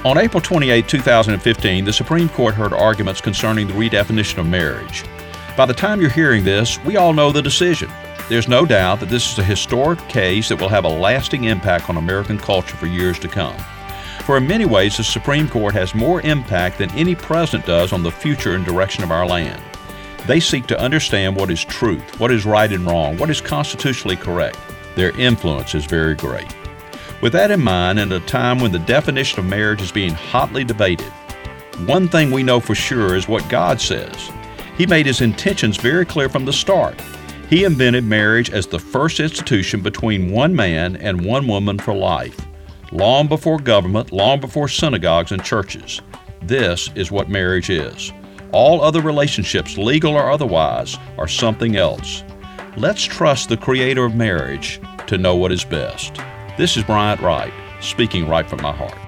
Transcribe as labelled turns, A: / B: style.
A: On April 28, 2015, the Supreme Court heard arguments concerning the redefinition of marriage. By the time you're hearing this, we all know the decision. There's no doubt that this is a historic case that will have a lasting impact on American culture for years to come. For in many ways, the Supreme Court has more impact than any president does on the future and direction of our land. They seek to understand what is truth, what is right and wrong, what is constitutionally correct. Their influence is very great. With that in mind, and at a time when the definition of marriage is being hotly debated, one thing we know for sure is what God says. He made His intentions very clear from the start. He invented marriage as the first institution between one man and one woman for life, long before government, long before synagogues and churches. This is what marriage is. All other relationships, legal or otherwise, are something else. Let's trust the Creator of marriage to know what is best. This is Bryant Wright, speaking right from my heart.